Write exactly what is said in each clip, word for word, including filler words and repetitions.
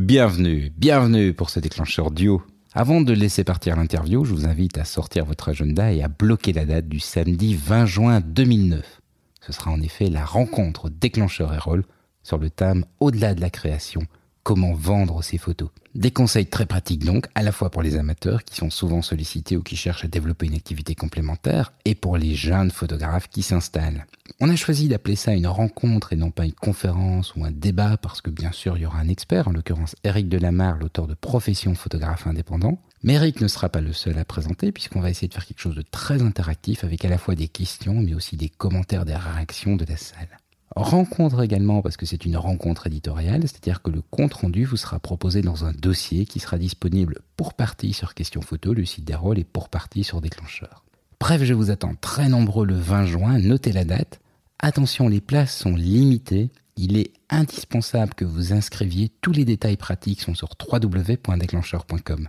Bienvenue, bienvenue pour ce déclencheur duo. Avant de laisser partir l'interview, je vous invite à sortir votre agenda et à bloquer la date du samedi vingt juin deux mille neuf. Ce sera en effet la rencontre déclencheur et rôle sur le thème « Au-delà de la création ». Comment vendre ses photos. Des conseils très pratiques donc, à la fois pour les amateurs qui sont souvent sollicités ou qui cherchent à développer une activité complémentaire, et pour les jeunes photographes qui s'installent. On a choisi d'appeler ça une rencontre et non pas une conférence ou un débat parce que bien sûr il y aura un expert, en l'occurrence Éric Delamarre, l'auteur de Profession photographe indépendant. Mais Éric ne sera pas le seul à présenter puisqu'on va essayer de faire quelque chose de très interactif avec à la fois des questions mais aussi des commentaires, des réactions de la salle. Rencontre également parce que c'est une rencontre éditoriale, c'est-à-dire que le compte-rendu vous sera proposé dans un dossier qui sera disponible pour partie sur Question Photo, le site des rôles, et pour partie sur Déclencheur. Bref, je vous attends très nombreux le vingt juin, notez la date. Attention, les places sont limitées, il est indispensable que vous inscriviez, tous les détails pratiques sont sur w w w point déclencheur point com.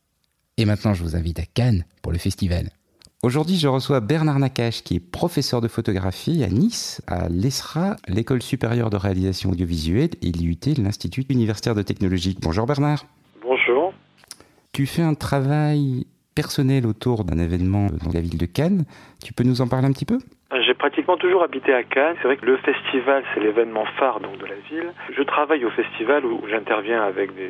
Et maintenant, je vous invite à Cannes pour le festival. Aujourd'hui, je reçois Bernard Nakache, qui est professeur de photographie à Nice, à l'E S R A, l'École supérieure de réalisation audiovisuelle, et l'I U T, l'Institut universitaire de technologie. Bonjour Bernard. Bonjour. Tu fais un travail personnel autour d'un événement dans la ville de Cannes. Tu peux nous en parler un petit peu ? J'ai pratiquement toujours habité à Cannes. C'est vrai que le festival, c'est l'événement phare donc, de la ville. Je travaille au festival où j'interviens avec des...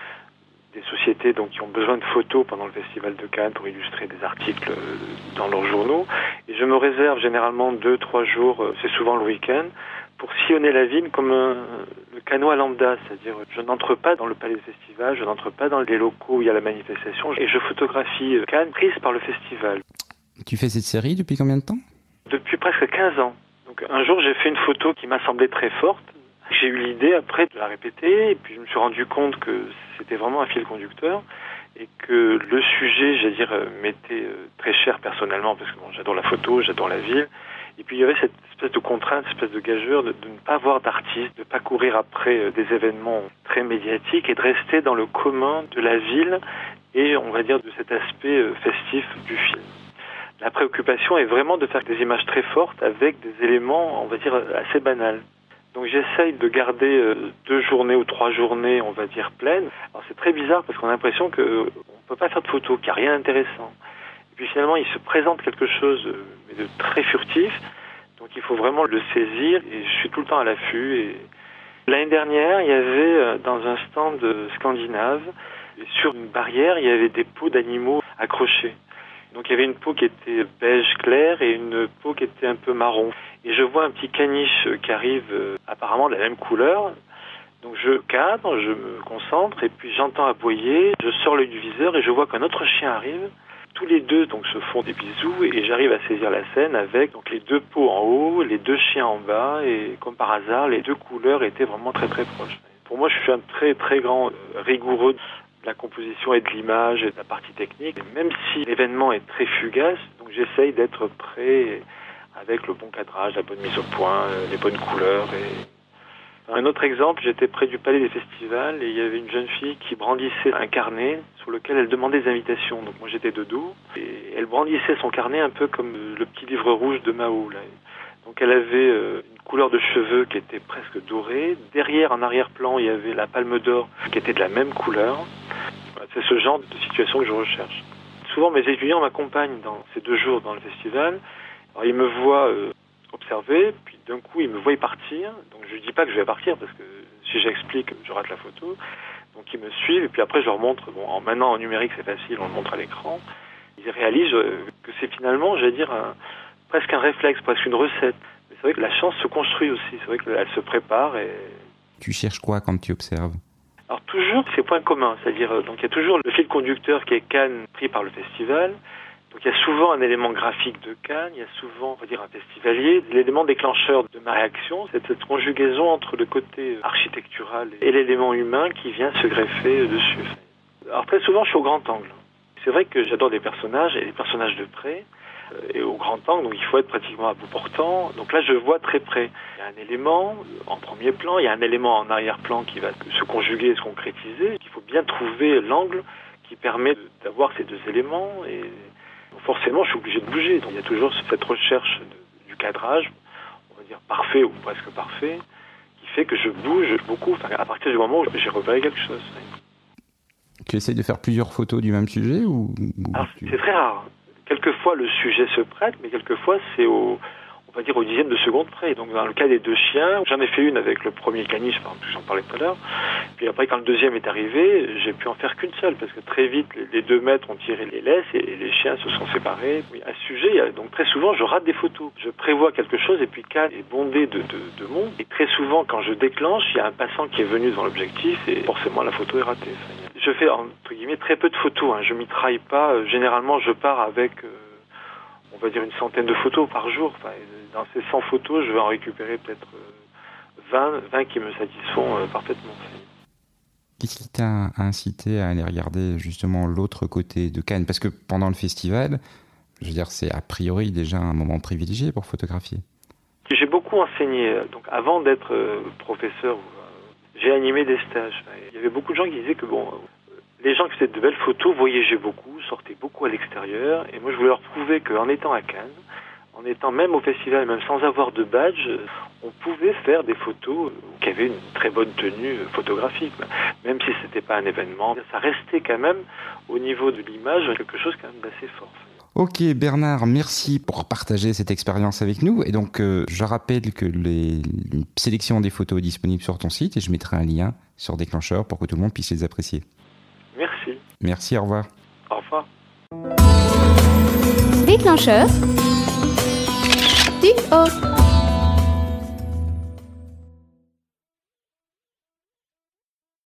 des sociétés donc, qui ont besoin de photos pendant le Festival de Cannes pour illustrer des articles dans leurs journaux. Et je me réserve généralement deux, trois jours, c'est souvent le week-end, pour sillonner la ville comme un, le cannois lambda. C'est-à-dire, je n'entre pas dans le palais du festival, je n'entre pas dans les locaux où il y a la manifestation, et je photographie Cannes prise par le festival. Tu fais cette série depuis combien de temps ? Depuis presque quinze ans. Donc, un jour, j'ai fait une photo qui m'a semblé très forte. J'ai eu l'idée après de la répéter et puis je me suis rendu compte que c'était vraiment un fil conducteur et que le sujet, j'allais dire, m'était très cher personnellement parce que bon, j'adore la photo, j'adore la ville. Et puis il y avait cette espèce de contrainte, cette espèce de gageure de, de ne pas avoir d'artistes, de ne pas courir après des événements très médiatiques et de rester dans le commun de la ville et on va dire de cet aspect festif du film. La préoccupation est vraiment de faire des images très fortes avec des éléments, on va dire, assez banals. Donc j'essaye de garder euh, deux journées ou trois journées, on va dire, pleines. Alors c'est très bizarre parce qu'on a l'impression qu'on ne peut pas faire de photos, qu'il n'y a rien d'intéressant. Et puis finalement, il se présente quelque chose euh, mais de très furtif. Donc il faut vraiment le saisir et je suis tout le temps à l'affût. Et... L'année dernière, il y avait euh, dans un stand scandinave, et sur une barrière, il y avait des peaux d'animaux accrochées. Donc il y avait une peau qui était beige clair et une peau qui était un peu marron. Et je vois un petit caniche qui arrive euh, apparemment de la même couleur. Donc je cadre, je me concentre et puis j'entends aboyer. Je sors l'œil du viseur et je vois qu'un autre chien arrive. Tous les deux donc se font des bisous et j'arrive à saisir la scène avec donc les deux peaux en haut, les deux chiens en bas et comme par hasard les deux couleurs étaient vraiment très très proches. Pour moi je suis un très très grand euh, rigoureux de la composition et de l'image et de la partie technique. Et même si l'événement est très fugace, donc j'essaye d'être prêt avec le bon cadrage, la bonne mise au point, les bonnes couleurs. Et... Un autre exemple, j'étais près du palais des festivals et il y avait une jeune fille qui brandissait un carnet sur lequel elle demandait des invitations. Donc moi j'étais de dos et elle brandissait son carnet un peu comme le petit livre rouge de Mao. Là. Donc elle avait une couleur de cheveux qui était presque dorée. Derrière, en arrière-plan, il y avait la palme d'or qui était de la même couleur. C'est ce genre de situation que je recherche. Souvent mes étudiants m'accompagnent dans ces deux jours dans le festival. Alors, ils me voient euh, observer, puis d'un coup, ils me voient partir. Donc, je ne dis pas que je vais partir, parce que si j'explique, je rate la photo. Donc, ils me suivent, et puis après, je leur montre. Bon, en, maintenant, en numérique, c'est facile, on le montre à l'écran. Ils réalisent euh, que c'est finalement, j'allais dire, un, presque un réflexe, presque une recette. Mais c'est vrai que la chance se construit aussi. C'est vrai qu'elle se prépare. Et... Tu cherches quoi quand tu observes ? Alors, toujours ces points communs. C'est-à-dire, euh, donc, il y a toujours le fil conducteur qui est Cannes, pris par le festival. Donc il y a souvent un élément graphique de Cannes, il y a souvent, on va dire, un festivalier. L'élément déclencheur de ma réaction, c'est cette conjugaison entre le côté architectural et l'élément humain qui vient se greffer dessus. Alors très souvent, je suis au grand angle. C'est vrai que j'adore des personnages, et des personnages de près, et au grand angle, donc il faut être pratiquement à bout portant. Donc là, je vois très près. Il y a un élément en premier plan, il y a un élément en arrière-plan qui va se conjuguer et se concrétiser. Il faut bien trouver l'angle qui permet d'avoir ces deux éléments et... Forcément, je suis obligé de bouger. Donc, il y a toujours cette recherche de, du cadrage, on va dire parfait ou presque parfait, qui fait que je bouge beaucoup, enfin, à partir du moment où j'ai repéré quelque chose. Tu essayes de faire plusieurs photos du même sujet ou, ou Alors, tu... c'est très rare. Quelquefois, le sujet se prête, mais quelquefois, c'est au, on va dire au dixième de seconde près. Donc, dans le cas des deux chiens, j'en ai fait une avec le premier caniche, par exemple, j'en parlais tout à l'heure. Puis après, quand le deuxième est arrivé, j'ai pu en faire qu'une seule, parce que très vite, les deux maîtres ont tiré les laisses et les chiens se sont séparés. Oui, à ce sujet, il y a, donc très souvent, je rate des photos. Je prévois quelque chose et puis Cannes est bondé de, de, de monde. Et très souvent, quand je déclenche, il y a un passant qui est venu devant l'objectif et forcément, la photo est ratée. Je fais, entre guillemets, très peu de photos. Hein. Je m'y traille pas. Généralement, je pars avec, euh, on va dire, une centaine de photos par jour. Enfin, dans ces cent photos, je vais en récupérer peut-être vingt, vingt qui me satisfont euh, parfaitement. Qu'est-ce qui t'a incité à aller regarder justement l'autre côté de Cannes ? Parce que pendant le festival, je veux dire, c'est a priori déjà un moment privilégié pour photographier. J'ai beaucoup enseigné. Donc, avant d'être euh, professeur, j'ai animé des stages. Il y avait beaucoup de gens qui disaient que bon, les gens qui faisaient de belles photos voyageaient beaucoup, sortaient beaucoup à l'extérieur. Et moi, je voulais leur prouver qu'en étant à Cannes, en étant même au festival, même sans avoir de badge, on pouvait faire des photos qui avaient une très bonne tenue photographique. Même si c'était pas un événement, ça restait quand même, au niveau de l'image, quelque chose quand même d'assez fort. Ok Bernard, merci pour partager cette expérience avec nous. Et donc, euh, je rappelle que les sélections des photos est disponible sur ton site et je mettrai un lien sur Déclencheur pour que tout le monde puisse les apprécier. Merci. Merci, au revoir. Au revoir. Déclencheur. Du haut.